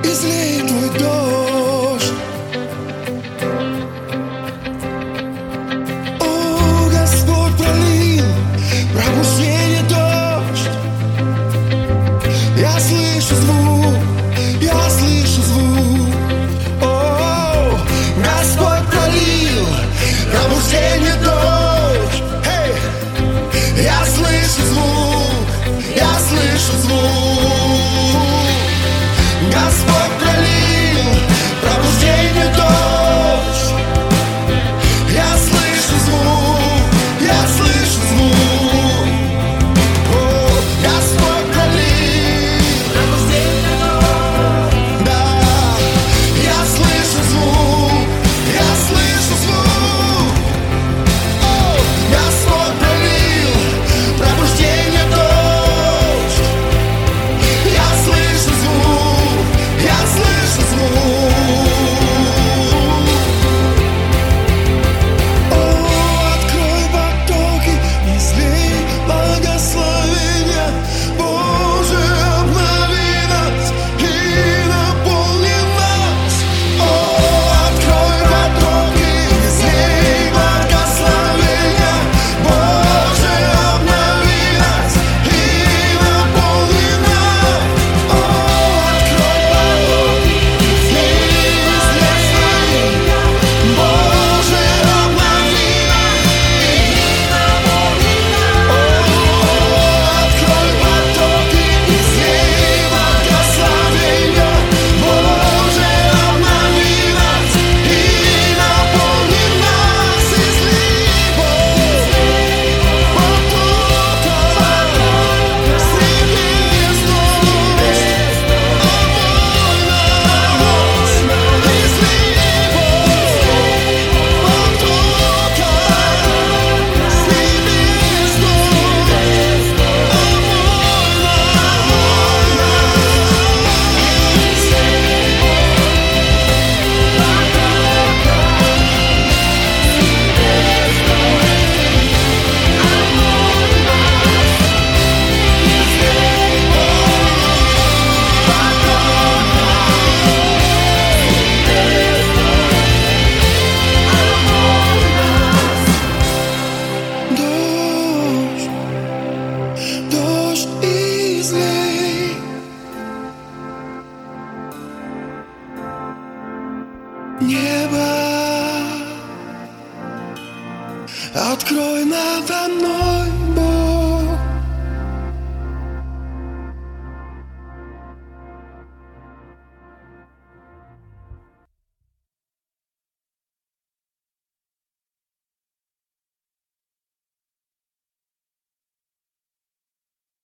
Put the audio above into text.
излей твой дождь. О, Господь пролил пробуждение дождь. Я слышу звук, я слышу звук. О, Господь пролил пробуждение дождь. Hey! Я слышу звук, я слышу звук. Господь пролил пробуждение дождь. Я слышу звук, я слышу звук. О, Господь пролил пробуждение дождь. Да, я слышу звук, я слышу звук. О, Господь пролил пробуждение дождь. Я слышу звук, я слышу звук. О, открой потоки, излей благословения. Боже, обнови нас и наполни нас. О, открой потоки, излей благословения. Боже, обнови нас и наполни нас. О, открой потоки, излей благословения. Боже, обнови нас и наполни нас. О, открой потоки, излей благословения. Боже, обнови нас и наполни нас. Излей потока среди звезд. Омой нас. Излей потока среди звезд. Дождь, дождь излей. Небо открой надо мной.